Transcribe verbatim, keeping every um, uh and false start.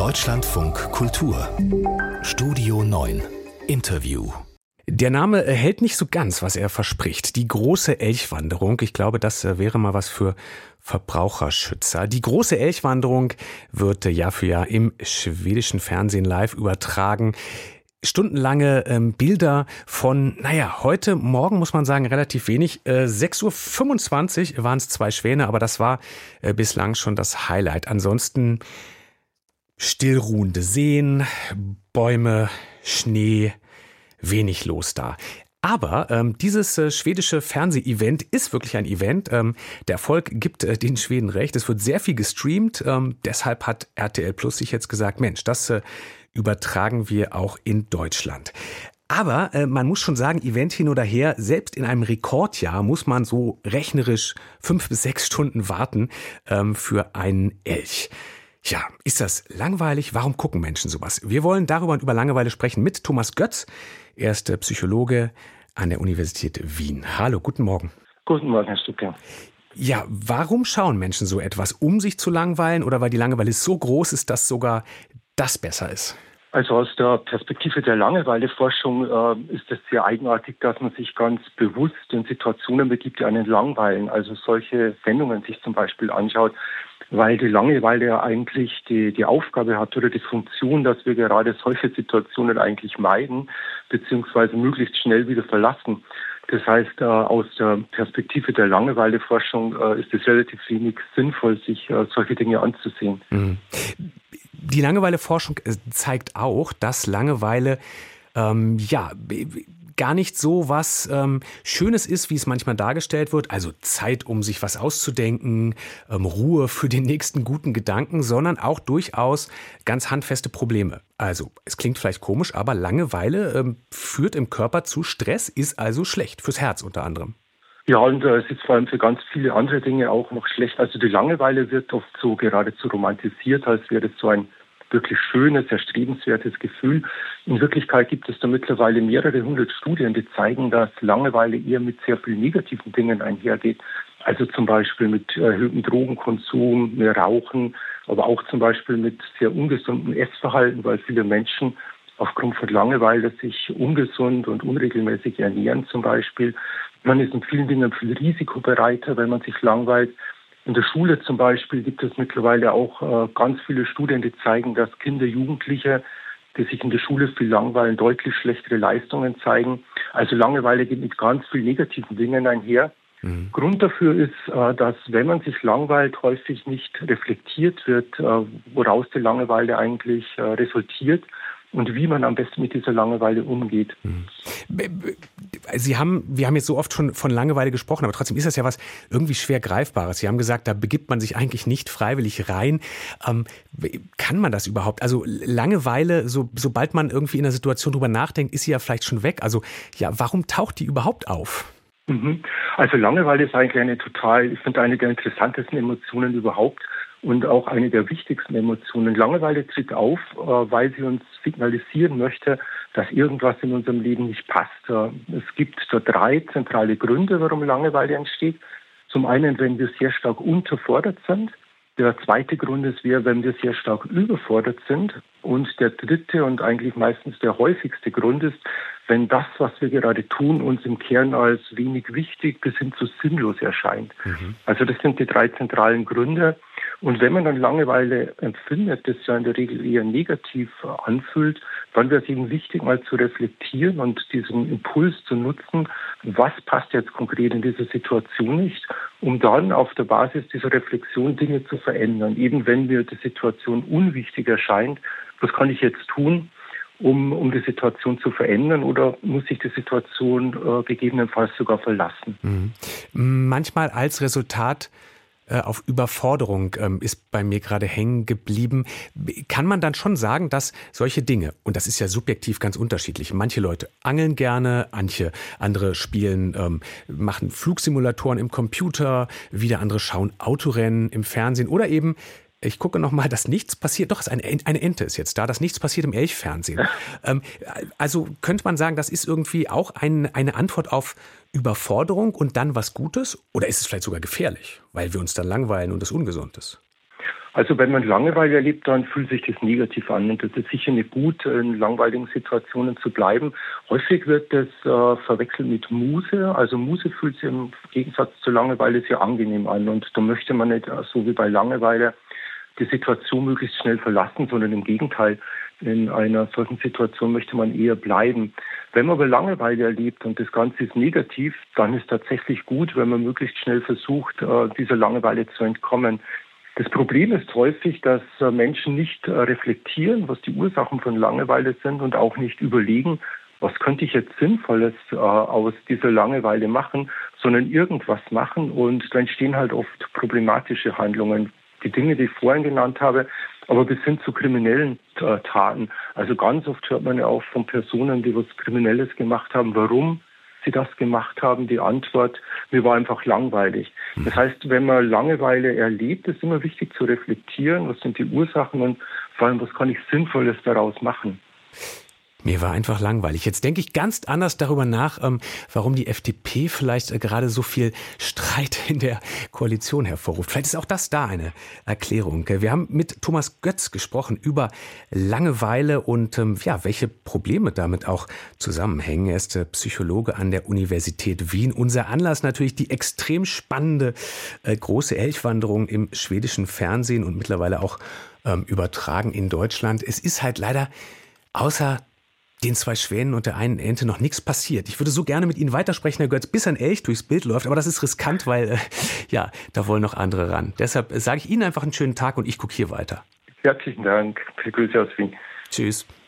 Deutschlandfunk Kultur Studio neun Interview. Der Name hält nicht so ganz, was er verspricht. Die große Elchwanderung. Ich glaube, das wäre mal was für Verbraucherschützer. Die große Elchwanderung wird Jahr für Jahr im schwedischen Fernsehen live übertragen. Stundenlange ähm, Bilder von, naja, heute Morgen muss man sagen, relativ wenig. Äh, sechs Uhr fünfundzwanzig waren es zwei Schwäne, aber das war äh, bislang schon das Highlight. Ansonsten stillruhende Seen, Bäume, Schnee, wenig los da. Aber ähm, dieses äh, schwedische Fernseh-Event ist wirklich ein Event. Ähm, der Erfolg gibt äh, den Schweden recht. Es wird sehr viel gestreamt. Ähm, deshalb hat R T L Plus sich jetzt gesagt, Mensch, das äh, übertragen wir auch in Deutschland. Aber äh, man muss schon sagen, Event hin oder her, selbst in einem Rekordjahr muss man so rechnerisch fünf bis sechs Stunden warten ähm, für einen Elch. Ja, ist das langweilig? Warum gucken Menschen sowas? Wir wollen darüber und über Langeweile sprechen mit Thomas Götz. Er ist äh, Psychologe an der Universität Wien. Hallo, guten Morgen. Guten Morgen, Herr Stucker. Ja, warum schauen Menschen so etwas, um sich zu langweilen oder weil die Langeweile so groß ist, dass sogar das besser ist? Also aus der Perspektive der Langeweileforschung äh, ist es sehr eigenartig, dass man sich ganz bewusst in Situationen begibt, die einen langweilen. Also solche Sendungen sich zum Beispiel anschaut, weil die Langeweile ja eigentlich die, die Aufgabe hat oder die Funktion, dass wir gerade solche Situationen eigentlich meiden, beziehungsweise möglichst schnell wieder verlassen. Das heißt, äh, aus der Perspektive der Langeweileforschung äh, ist es relativ wenig sinnvoll, sich äh, solche Dinge anzusehen. Mhm. Die Langeweileforschung zeigt auch, dass Langeweile ähm, ja gar nicht so was ähm, Schönes ist, wie es manchmal dargestellt wird. Also Zeit, um sich was auszudenken, ähm, Ruhe für den nächsten guten Gedanken, sondern auch durchaus ganz handfeste Probleme. Also es klingt vielleicht komisch, aber Langeweile ähm, führt im Körper zu Stress, ist also schlecht, fürs Herz unter anderem. Ja, und äh, es ist vor allem für ganz viele andere Dinge auch noch schlecht. Also die Langeweile wird oft so geradezu romantisiert, als wäre es so ein wirklich schönes, erstrebenswertes Gefühl. In Wirklichkeit gibt es da mittlerweile mehrere hundert Studien, die zeigen, dass Langeweile eher mit sehr vielen negativen Dingen einhergeht. Also zum Beispiel mit erhöhtem Drogenkonsum, mehr Rauchen, aber auch zum Beispiel mit sehr ungesundem Essverhalten, weil viele Menschen aufgrund von Langeweile sich ungesund und unregelmäßig ernähren zum Beispiel. Man ist in vielen Dingen viel risikobereiter, wenn man sich langweilt. In der Schule zum Beispiel gibt es mittlerweile auch äh, ganz viele Studien, die zeigen, dass Kinder, Jugendliche, die sich in der Schule viel langweilen, deutlich schlechtere Leistungen zeigen. Also Langeweile geht mit ganz vielen negativen Dingen einher. Mhm. Grund dafür ist, äh, dass wenn man sich langweilt, häufig nicht reflektiert wird, äh, woraus die Langeweile eigentlich äh, resultiert. Und wie man am besten mit dieser Langeweile umgeht. Sie haben, wir haben jetzt so oft schon von Langeweile gesprochen, aber trotzdem ist das ja was irgendwie schwer Greifbares. Sie haben gesagt, da begibt man sich eigentlich nicht freiwillig rein. Ähm, kann man das überhaupt? Also Langeweile, so, sobald man irgendwie in einer Situation drüber nachdenkt, ist sie ja vielleicht schon weg. Also ja, warum taucht die überhaupt auf? Also Langeweile ist eigentlich eine total, ich finde, eine der interessantesten Emotionen überhaupt. Und auch eine der wichtigsten Emotionen. Langeweile tritt auf, weil sie uns signalisieren möchte, dass irgendwas in unserem Leben nicht passt. Es gibt da drei zentrale Gründe, warum Langeweile entsteht. Zum einen, wenn wir sehr stark unterfordert sind. Der zweite Grund ist, wäre, wenn wir sehr stark überfordert sind. Und der dritte und eigentlich meistens der häufigste Grund ist, wenn das, was wir gerade tun, uns im Kern als wenig wichtig bis hin zu sinnlos erscheint. Mhm. Also das sind die drei zentralen Gründe. Und wenn man dann Langeweile empfindet, das ja in der Regel eher negativ anfühlt, dann wäre es eben wichtig, mal zu reflektieren und diesen Impuls zu nutzen, was passt jetzt konkret in dieser Situation nicht, um dann auf der Basis dieser Reflexion Dinge zu verändern. Eben wenn mir die Situation unwichtig erscheint, was kann ich jetzt tun, um, um die Situation zu verändern, oder muss ich die Situation äh, gegebenenfalls sogar verlassen? Mhm. Manchmal als Resultat auf Überforderung ähm, ist bei mir gerade hängen geblieben. Kann man dann schon sagen, dass solche Dinge, und das ist ja subjektiv ganz unterschiedlich, manche Leute angeln gerne, manche andere spielen, ähm, machen Flugsimulatoren im Computer, wieder andere schauen Autorennen im Fernsehen oder eben ich gucke nochmal, dass nichts passiert. Doch, eine, eine Ente ist jetzt da, dass nichts passiert im Elchfernsehen. Ähm, also könnte man sagen, das ist irgendwie auch ein, eine Antwort auf Überforderung und dann was Gutes? Oder ist es vielleicht sogar gefährlich, weil wir uns dann langweilen und es ungesund ist? Also wenn man Langeweile erlebt, dann fühlt sich das negativ an und das ist sicher nicht gut, in langweiligen Situationen zu bleiben. Häufig wird das äh, verwechselt mit Muse. Also Muse fühlt sich im Gegensatz zur Langeweile sehr angenehm an und da möchte man nicht, so wie bei Langeweile, die Situation möglichst schnell verlassen, sondern im Gegenteil, in einer solchen Situation möchte man eher bleiben. Wenn man aber Langeweile erlebt und das Ganze ist negativ, dann ist tatsächlich gut, wenn man möglichst schnell versucht, dieser Langeweile zu entkommen. Das Problem ist häufig, dass Menschen nicht reflektieren, was die Ursachen von Langeweile sind und auch nicht überlegen, was könnte ich jetzt Sinnvolles äh, aus dieser Langeweile machen, sondern irgendwas machen und da entstehen halt oft problematische Handlungen. Die Dinge, die ich vorhin genannt habe, aber bis hin zu kriminellen äh, Taten. Also ganz oft hört man ja auch von Personen, die was Kriminelles gemacht haben, warum sie das gemacht haben. Die Antwort, mir war einfach langweilig. Das heißt, wenn man Langeweile erlebt, ist immer wichtig zu reflektieren, was sind die Ursachen und vor allem, was kann ich Sinnvolles daraus machen. Mir war einfach langweilig. Jetzt denke ich ganz anders darüber nach, warum die F D P vielleicht gerade so viel Streit in der Koalition hervorruft. Vielleicht ist auch das da eine Erklärung. Wir haben mit Thomas Götz gesprochen über Langeweile und ja, welche Probleme damit auch zusammenhängen. Er ist Psychologe an der Universität Wien. Unser Anlass natürlich die extrem spannende große Elchwanderung im schwedischen Fernsehen und mittlerweile auch ähm, übertragen in Deutschland. Es ist halt leider außer den zwei Schwänen und der einen Ente noch nichts passiert. Ich würde so gerne mit Ihnen weitersprechen, Herr Götz, bis ein Elch durchs Bild läuft, aber das ist riskant, weil äh, ja, da wollen noch andere ran. Deshalb sage ich Ihnen einfach einen schönen Tag und ich gucke hier weiter. Herzlichen Dank. Viele Grüße aus Wien. Tschüss.